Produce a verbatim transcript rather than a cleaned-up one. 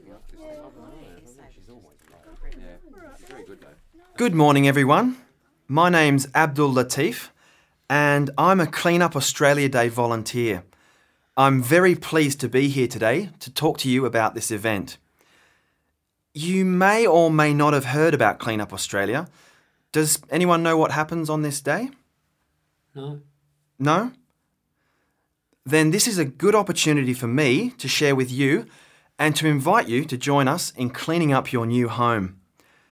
Good morning, everyone. My name's Abdul Latif, and I'm a Clean Up Australia Day volunteer. I'm very pleased to be here today to talk to you about this event. You may or may not have heard about Clean Up Australia. Does anyone know what happens on this day? No. No? Then this is a good opportunity for me to share with you and to invite you to join us in cleaning up your new home.